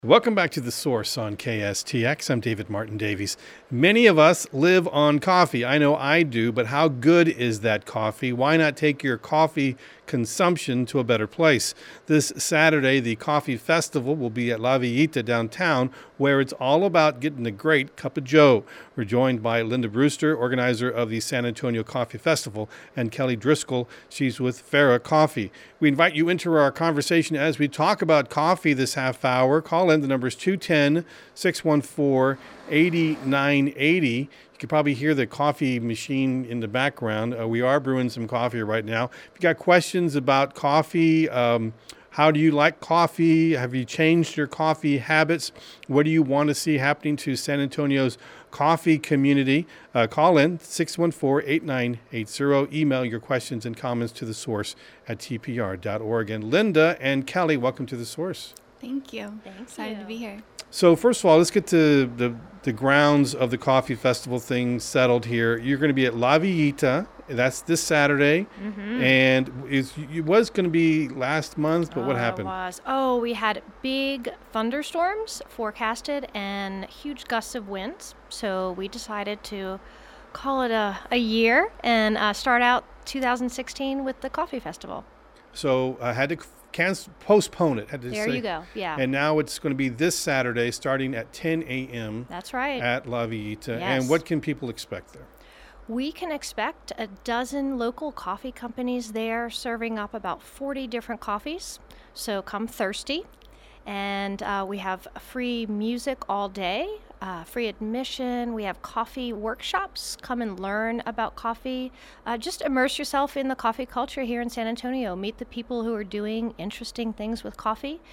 Welcome back to The Source on KSTX. I'm David Martin Davies. Many of us live on coffee. I know I do, but how good is that coffee? Why not take your coffee consumption to a better place? This Saturday, the Coffee Festival will be at La Villita downtown, where it's all about getting a great cup of joe. We're joined by Linda Brewster, organizer of the San Antonio Coffee Festival, and Kelly Driscoll. She's with Farah Coffee. We invite you into our conversation as we talk about coffee this half hour. Call in. The number is 210-614-8980. You can probably hear the coffee machine in the background. We are brewing some coffee right now. If you got questions about coffee, how do you like coffee? Have you changed your coffee habits? What do you want to see happening to San Antonio's coffee community? Call in 614-8980. Email your questions and comments to The Source at tpr.org. And Linda and Kelly, welcome to The Source. Thank you. Excited to be here. So first of all, let's get to the grounds of the Coffee Festival thing settled here. You're going to be at La Villita. That's this Saturday. Mm-hmm. And it was going to be last month, but what happened? We had big thunderstorms forecasted and huge gusts of winds. So we decided to call it a year and start out 2016 with the Coffee Festival. So I had to postpone it. You go. Yeah. And now it's going to be this Saturday starting at 10 a.m. That's right. At La Villita. Yes. And what can people expect there? We can expect a dozen local coffee companies there serving up about 40 different coffees. So come thirsty. And we have free music all day, free admission. We have coffee workshops. Come and learn about coffee. Just immerse yourself in the coffee culture here in San Antonio. Meet the people who are doing interesting things with coffee.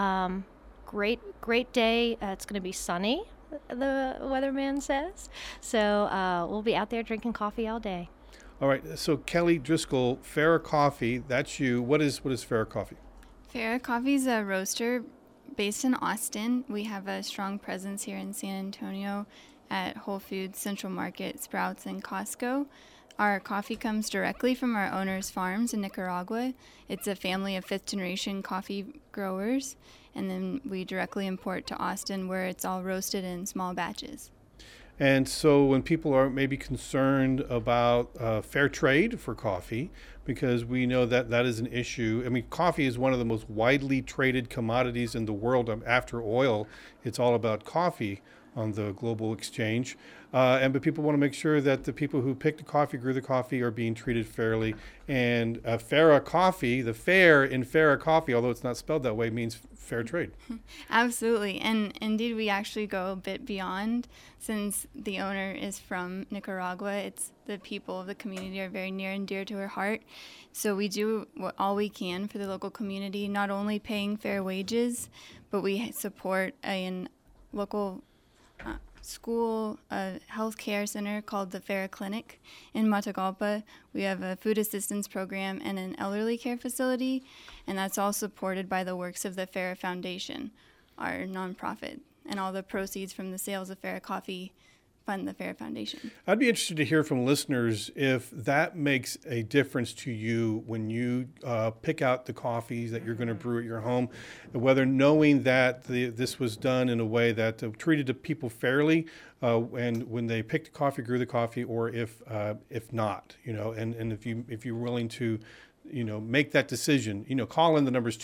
Great day. It's going to be sunny, the weatherman says. So we'll be out there drinking coffee all day. All right. So Kelly Driscoll, Farah Coffee, that's you. What is Farah Coffee? Farah Coffee is a roaster based in Austin. We have a strong presence here in San Antonio at Whole Foods, Central Market, Sprouts, and Costco. Our coffee comes directly from our owner's farms in Nicaragua. It's a family of fifth-generation coffee growers, and then we directly import to Austin where it's all roasted in small batches. And so when people are maybe concerned about fair trade for coffee, because we know that that is an issue. I mean, coffee is one of the most widely traded commodities in the world. After oil, it's all about coffee on the global exchange. But people want to make sure that the people who pick the coffee, grew the coffee, are being treated fairly. And Farah Coffee, the fair in Farah Coffee, although it's not spelled that way, means fair trade. Absolutely. And indeed, we actually go a bit beyond. Since the owner is from Nicaragua, it's the people of the community are very near and dear to her heart. So we do all we can for the local community, not only paying fair wages, but we support a local school, a health care center called the Farah Clinic in Matagalpa. We have a food assistance program and an elderly care facility, and that's all supported by the works of the Farah Foundation, our nonprofit, and all the proceeds from the sales of Farah Coffee fund the Farah Foundation. I'd be interested to hear from listeners if that makes a difference to you when you pick out the coffees that you're going to brew at your home, whether knowing that this was done in a way that treated the people fairly and when they picked the coffee, grew the coffee, or if not, and if you're willing to, make that decision, call in. The number is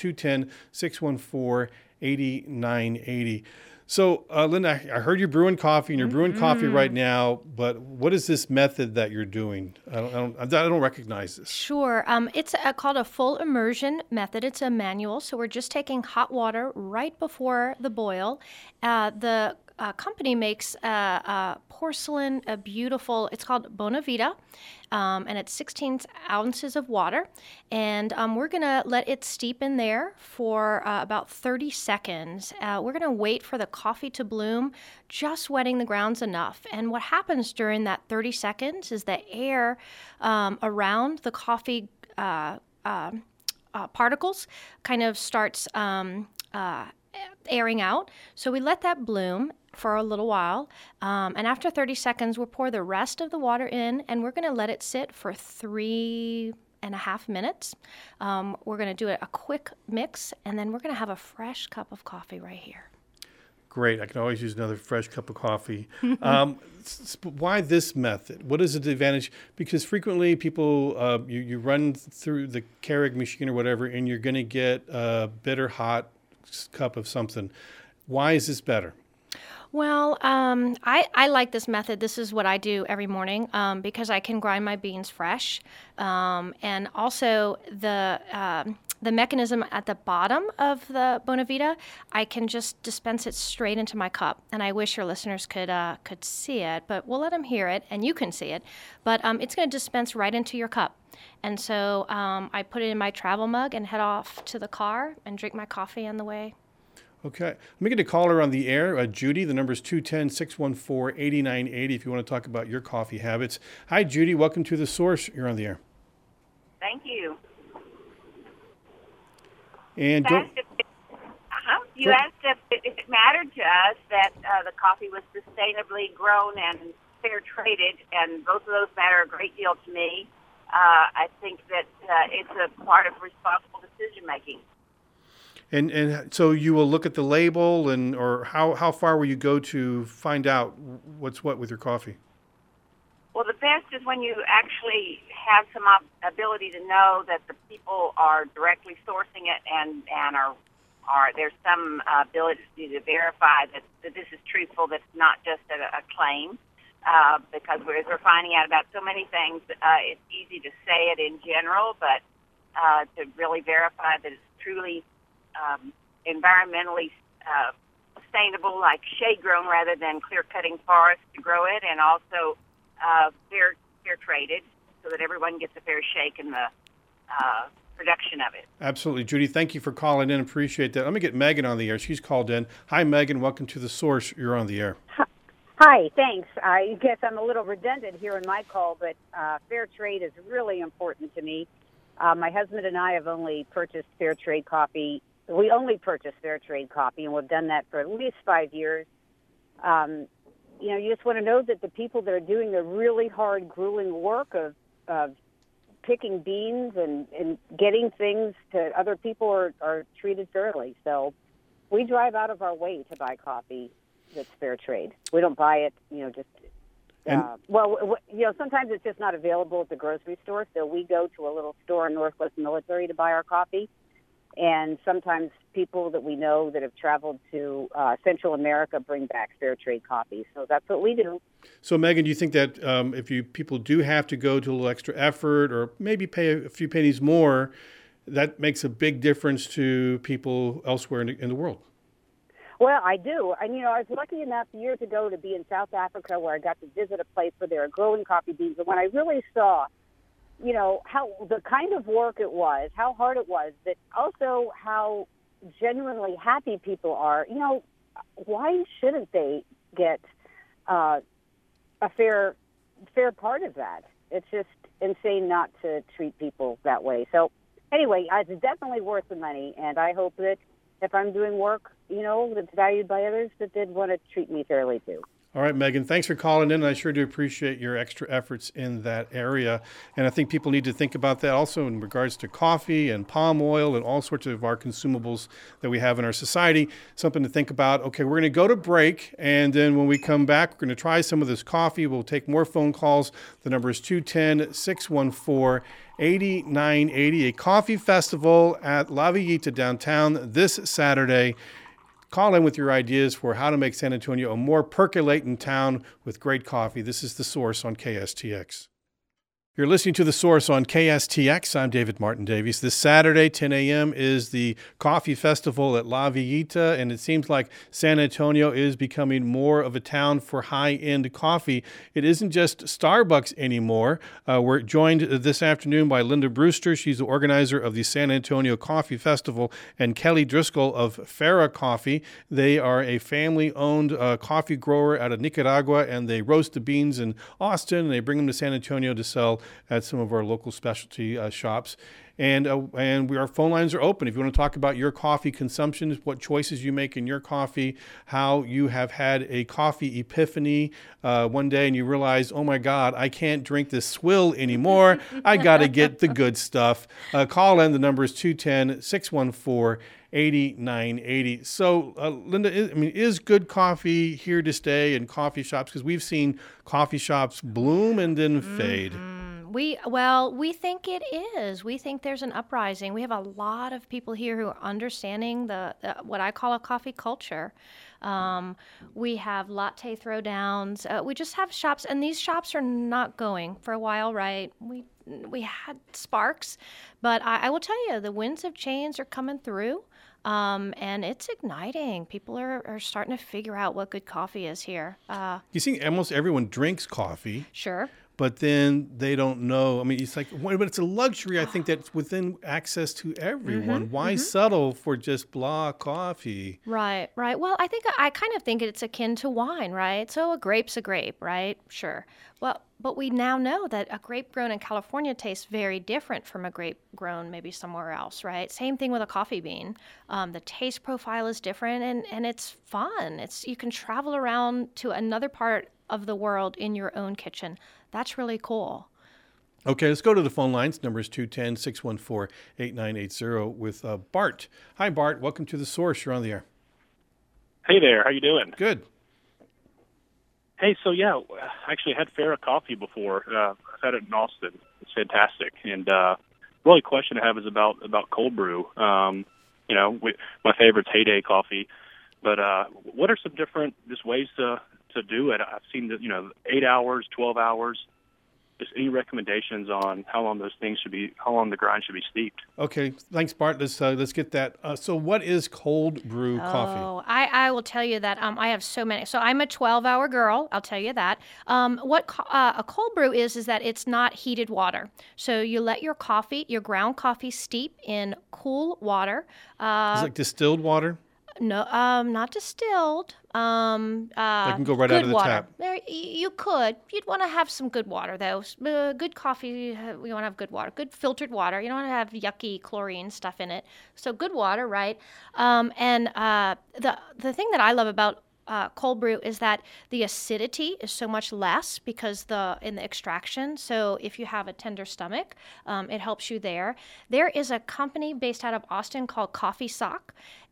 210-614-8980. So, Linda, I heard you're brewing coffee, and you're brewing coffee right now. But what is this method that you're doing? I don't recognize this. Sure. It's called a full immersion method. It's a manual. So we're just taking hot water right before the boil. The company makes porcelain, beautiful. It's called Bonavita. And it's 16 ounces of water. And we're going to let it steep in there for about 30 seconds. We're going to wait for the coffee to bloom, just wetting the grounds enough. And what happens during that 30 seconds is the air around the coffee particles kind of starts airing out. So we let that bloom for a little while. And after 30 seconds, we'll pour the rest of the water in, and we're going to let it sit for 3.5 minutes. We're going to do a quick mix, and then we're going to have a fresh cup of coffee right here. Great. I can always use another fresh cup of coffee. Why this method? What is the advantage? Because frequently people, you run through the Keurig machine or whatever, and you're going to get a bitter hot cup of something. Why is this better? Well, I like this method. This is what I do every morning because I can grind my beans fresh. And also the mechanism at the bottom of the Bonavita, I can just dispense it straight into my cup. And I wish your listeners could see it, but we'll let them hear it, and you can see it. But it's going to dispense right into your cup. And so I put it in my travel mug and head off to the car and drink my coffee on the way. Okay. Let me get a caller on the air. Judy, the number is 210-614-8980 if you want to talk about your coffee habits. Hi, Judy. Welcome to The Source. You're on the air. Thank you. And You asked if it mattered to us that the coffee was sustainably grown and fair traded, and both of those matter a great deal to me. I think that it's a part of responsible decision making. And so you will look at the label, or how far will you go to find out what's what with your coffee? Well, the best is when you actually have some ability to know that the people are directly sourcing it and are there's some ability to verify that this is truthful, that's not just a claim. Because we're finding out about so many things, it's easy to say it in general, but to really verify that it's truly environmentally sustainable, like shade-grown rather than clear-cutting forests to grow it, and also fair traded, so that everyone gets a fair shake in the production of it. Absolutely. Judy, thank you for calling in. Appreciate that. Let me get Megan on the air. She's called in. Hi, Megan. Welcome to The Source. You're on the air. Hi, thanks. I guess I'm a little redundant here in my call, but fair trade is really important to me. My husband and I have only purchased fair trade coffee. We only purchase fair trade coffee, and we've done that for at least 5 years. You just want to know that the people that are doing the really hard, grueling work of picking beans and getting things to other people are treated fairly. So we drive out of our way to buy coffee that's fair trade. We don't buy it, sometimes it's just not available at the grocery store, so we go to a little store in Northwest Military to buy our coffee. And sometimes people that we know that have traveled to Central America bring back fair trade coffee. So that's what we do. So, Megan, do you think that if people do have to go to a little extra effort or maybe pay a few pennies more, that makes a big difference to people elsewhere in the world? Well, I do. And, I was lucky enough years ago to be in South Africa where I got to visit a place where they were growing coffee beans. And when I really saw, how the kind of work it was, how hard it was, but also how genuinely happy people are, why shouldn't they get a fair part of that? It's just insane not to treat people that way. So anyway, it's definitely worth the money, and I hope that if I'm doing work, that's valued by others, that they'd want to treat me fairly too. All right, Megan, thanks for calling in. I sure do appreciate your extra efforts in that area. And I think people need to think about that also in regards to coffee and palm oil and all sorts of our consumables that we have in our society. Something to think about. Okay, we're going to go to break. And then when we come back, we're going to try some of this coffee. We'll take more phone calls. The number is 210-614-8980. A coffee festival at La Villita downtown this Saturday. Call in with your ideas for how to make San Antonio a more percolating town with great coffee. This is The Source on KSTX. You're listening to The Source on KSTX. I'm David Martin Davies. This Saturday, 10 a.m., is the Coffee Festival at La Villita, and it seems like San Antonio is becoming more of a town for high-end coffee. It isn't just Starbucks anymore. We're joined this afternoon by Linda Brewster. She's the organizer of the San Antonio Coffee Festival, and Kelly Driscoll of Farah Coffee. They are a family-owned coffee grower out of Nicaragua, and they roast the beans in Austin, and they bring them to San Antonio to sell at some of our local specialty shops. And our phone lines are open. If you want to talk about your coffee consumption, what choices you make in your coffee, how you have had a coffee epiphany one day and you realize, oh my God, I can't drink this swill anymore. I got to get the good stuff. Call in. The number is 210-614-8980. So, Linda, is good coffee here to stay in coffee shops? Because we've seen coffee shops bloom and then fade. We think it is. We think there's an uprising. We have a lot of people here who are understanding the what I call a coffee culture. We have latte throwdowns. We just have shops, and these shops are not going for a while, right? We had sparks, but I will tell you, the winds of change are coming through. And it's igniting. People are starting to figure out what good coffee is here. You see, almost everyone drinks coffee. Sure. But then they don't know. I mean, it's like, but it's a luxury, I think, that's within access to everyone. Why settle for just blah coffee? Right. Well, I kind of think it's akin to wine, right? So a grape's a grape, right? Sure. Well, but we now know that a grape grown in California tastes very different from a grape grown maybe somewhere else, right? Same thing with a coffee bean. The taste profile is different, and it's fun. You can travel around to another part of the world in your own kitchen. That's really cool. Okay, let's go to the phone lines. Number is 210-614-8980 with Bart. Hi, Bart. Welcome to The Source. You're on the air. Hey there. How you doing? Good. Hey, so I actually had Farrah coffee before. I've had it in Austin. It's fantastic. And really, question I have is about cold brew. My favorite's Heyday coffee. But what are some different ways to do it? I've seen 8 hours, 12 hours. Just any recommendations on how long the grind should be steeped? Okay, thanks, Bart. Let's get that. So, what is cold brew coffee? Oh, I will tell you that I have so many. So I'm a 12-hour girl. I'll tell you that. What a cold brew is that it's not heated water. So you let your ground coffee, steep in cool water. Is it like distilled water? No, not distilled. I can go right out of the water. tap. You could. You'd want to have some good water, though. Good coffee, we want to have good water. Good filtered water. You don't want to have yucky chlorine stuff in it. So good water, right? And the thing that I love about cold brew is that the acidity is so much less because in the extraction. So if you have a tender stomach, it helps you there. There is a company based out of Austin called Coffee Sock,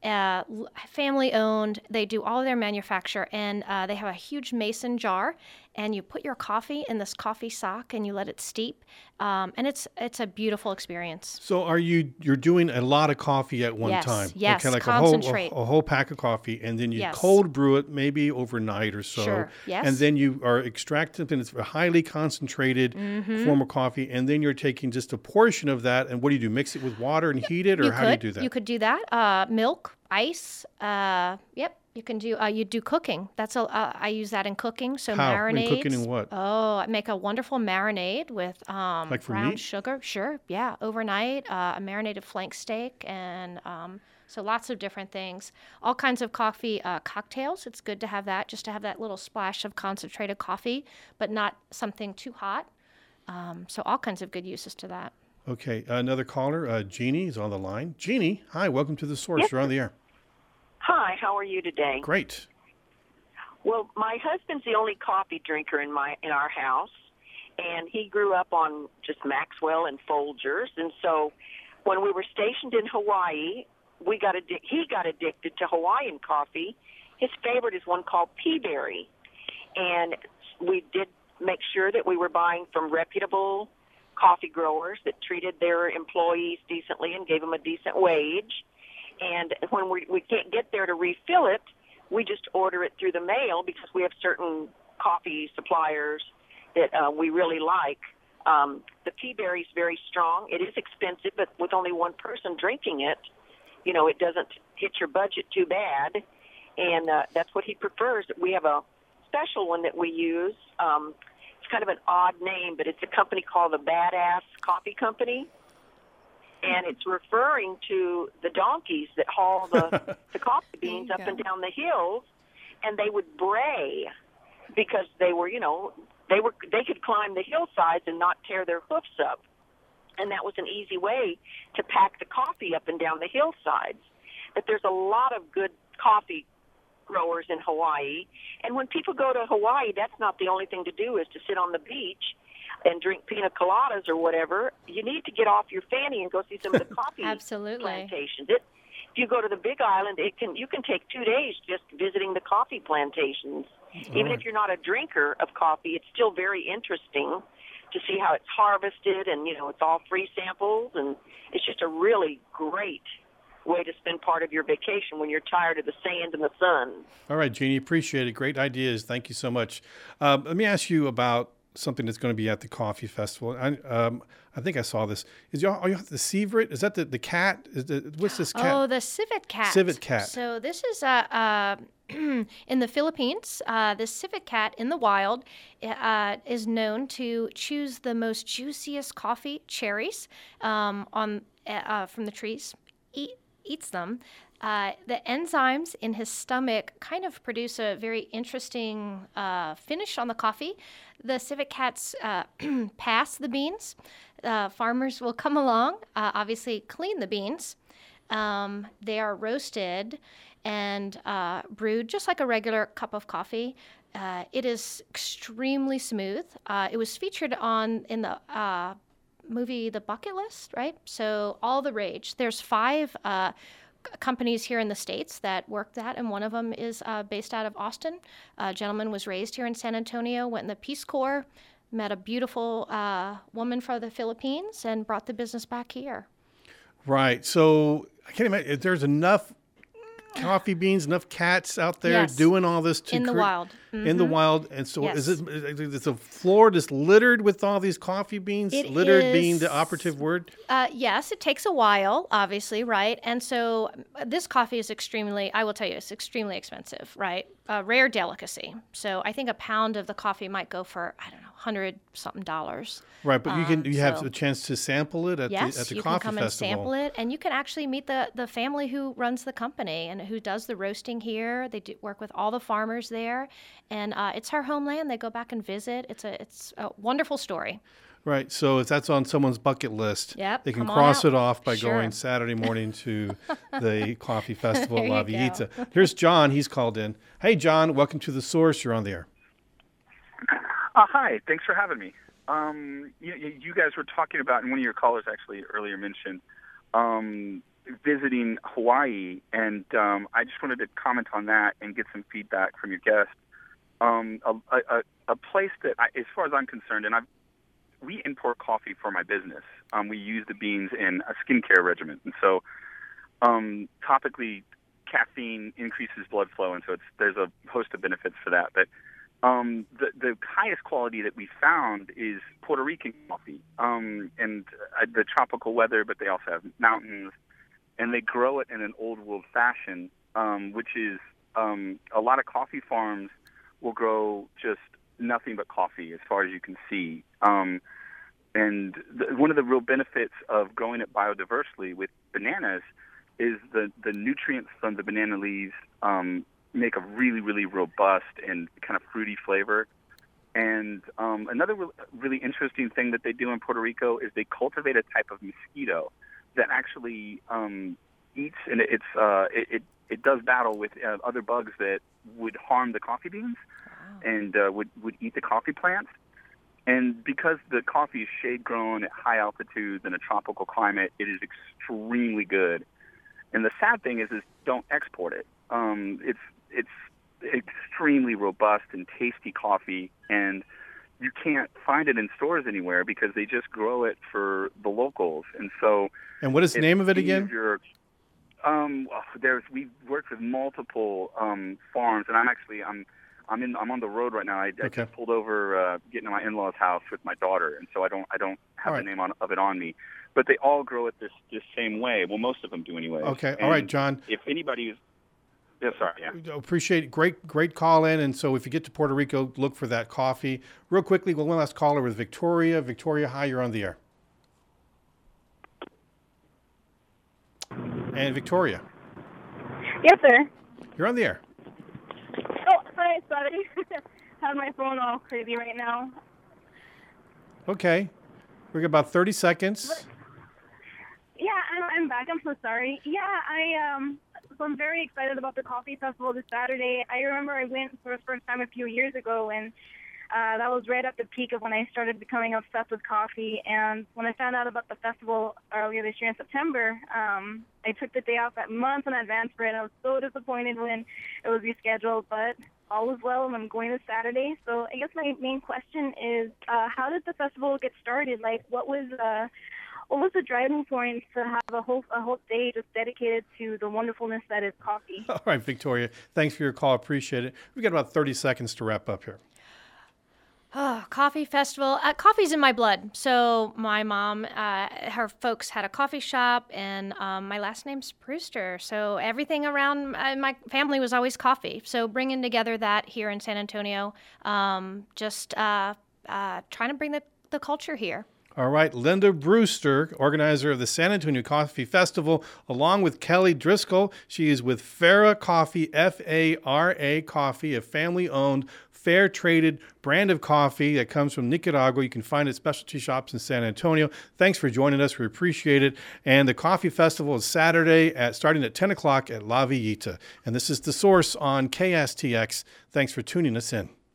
family owned. They do all of their manufacture, and they have a huge mason jar, and you put your coffee in this coffee sock and you let it steep, and it's a beautiful experience. So you're doing a lot of coffee at one time? Yes, okay, like concentrate. a whole pack of coffee, and then you Yes. cold brew it maybe overnight or so. Sure, yes. And then you are extracting, and it's a highly concentrated form of coffee, and then you're taking just a portion of that, and what do you do? Mix it with water and heat it, or how do you do that? You could do that. Milk, ice. Yep. You can do. You do cooking. I use that in cooking. So How? marinades. In cooking in what? Oh, I make a wonderful marinade with Like for brown meat? sugar. Sure. Yeah. Overnight, a marinated flank steak, and so lots of different things. All kinds of coffee cocktails. It's good to have that, just to have that little splash of concentrated coffee, but not something too hot. So all kinds of good uses to that. Okay, another caller, Jeannie, is on the line. Jeannie, hi, welcome to The Source. Yes. You're on the air. Hi, how are you today? Great. Well, my husband's the only coffee drinker in our house, and he grew up on just Maxwell and Folgers, and so when we were stationed in Hawaii, he got addicted to Hawaiian coffee. His favorite is one called Peaberry, and we did make sure that we were buying from reputable coffee growers that treated their employees decently and gave them a decent wage. And when we can't get there to refill it, we just order it through the mail because we have certain coffee suppliers that we really like. The Peaberry is very strong. It is expensive, but with only one person drinking it, it doesn't hit your budget too bad. And that's what he prefers. We have a special one that we use. It's kind of an odd name, but it's a company called the Badass Coffee Company. And it's referring to the donkeys that haul the coffee beans up and down the hills, and they would bray. because they were, they could climb the hillsides and not tear their hoofs up. And that was an easy way to pack the coffee up and down the hillsides. But there's a lot of good coffee growers in Hawaii. And when people go to Hawaii, that's not the only thing to do is to sit on the beach and drink pina coladas or whatever. You need to get off your fanny and go see some of the coffee Absolutely. plantations. If you go to the Big Island, you can take 2 days just visiting the coffee plantations. Even if you're not a drinker of coffee, it's still very interesting to see how it's harvested, and it's all free samples, and it's just a really great way to spend part of your vacation when you're tired of the sand and the sun. All right, Jeannie, appreciate it. Great ideas. Thank you so much. Let me ask you about something that's going to be at the coffee festival. I think I saw this. Are you the civet? Is that the cat? What's this cat? Oh, the civet cat. Civet cat. So this is in the Philippines. The civet cat in the wild is known to choose the most juiciest coffee cherries from the trees. Eats them. The enzymes in his stomach kind of produce a very interesting finish on the coffee. The civet cats pass the beans. Farmers will come along, obviously clean the beans. They are roasted and brewed just like a regular cup of coffee. It is extremely smooth. It was featured in the movie The Bucket List, right? So all the rage. There's 5 companies here in the States that work that, and one of them is based out of Austin. A gentleman was raised here in San Antonio, went in the Peace Corps, met a beautiful woman from the Philippines, and brought the business back here. Right. So I can't imagine if there's enough coffee beans, enough cats out there Yes. doing all this In the wild. in the wild. And so Yes. is a floor just littered with all these coffee beans? It Littered being is- the operative word? Yes, it takes a while, obviously, right? And so this coffee is I will tell you, it's extremely expensive, right? A rare delicacy. So I think a pound of the coffee might go for, $100-something. Right, but you have so- a chance to sample it at Yes, the you coffee can come festival. and sample it, and you can actually meet the family who runs the company and who does the roasting here. They work with all the farmers there, and it's our homeland. They go back and visit. It's a wonderful story. Right, so if that's on someone's bucket list, Yep, they can come on cross out. it off by Sure. going Saturday morning to the coffee festival at There La you go. Villita. Here's John. He's called in. Hey, John, welcome to The Source. You're on the air. Hi, thanks for having me. You guys were talking about, and one of your callers actually earlier mentioned visiting Hawaii, and I just wanted to comment on that and get some feedback from your guest. A place that, as far as I'm concerned, and we import coffee for my business. We use the beans in a skincare regimen, and so topically, caffeine increases blood flow, and so there's a host of benefits for that. But the highest quality that we found is Puerto Rican coffee, and the tropical weather, but they also have mountains, and they grow it in an old world fashion, which is a lot of coffee farms will grow just nothing but coffee as far as you can see. And one of the real benefits of growing it biodiversely with bananas is the nutrients from the banana leaves make a really, really robust and kind of fruity flavor. And another really interesting thing that they do in Puerto Rico is they cultivate a type of mosquito that actually eats, and it does battle with other bugs that would harm the coffee beans and would eat the coffee plants. And because the coffee is shade grown at high altitudes in a tropical climate, it is extremely good. And the sad thing is don't export it. It's extremely robust and tasty coffee, and you can't find it in stores anywhere because they just grow it for the locals. And so, And what is the name of it again? We've worked with multiple farms, and I'm on the road right now. I just pulled over getting to my in-laws' house with my daughter, and so I don't have All the right. name of it on me. But they all grow it this same way. Well, most of them do anyway. Okay. All right, John. If anybody is, Appreciate it. Great call in. And so if you get to Puerto Rico, look for that coffee. Real quickly, one last caller with Victoria. Victoria, hi, you're on the air. And Victoria, Yes, sir. you're on the air. Oh, hi, sorry. have my phone all crazy right now. Okay. We got about 30 seconds. Yeah, I'm back. I'm so sorry. Yeah, so I'm very excited about the coffee festival this Saturday. I remember I went for the first time a few years ago, and that was right at the peak of when I started becoming obsessed with coffee. And when I found out about the festival earlier this year in September, I took the day off at months in advance for it. I was so disappointed when it was rescheduled, but all is well, and I'm going this Saturday. So I guess my main question is, how did the festival get started? Like, what was the driving point to have a whole day just dedicated to the wonderfulness that is coffee? All right, Victoria. Thanks for your call. Appreciate it. We've got about 30 seconds to wrap up here. Oh, coffee festival. Coffee's in my blood. So my mom, her folks had a coffee shop, and my last name's Brewster. So everything around my family was always coffee. So bringing together that here in San Antonio, just trying to bring the culture here. All right, Linda Brewster, organizer of the San Antonio Coffee Festival, along with Kelly Driscoll. She is with Fara Coffee, F-A-R-A Coffee, a family-owned, fair-traded brand of coffee that comes from Nicaragua. You can find it at specialty shops in San Antonio. Thanks for joining us. We appreciate it. And the Coffee Festival is Saturday starting at 10 o'clock at La Villita. And this is The Source on KSTX. Thanks for tuning us in.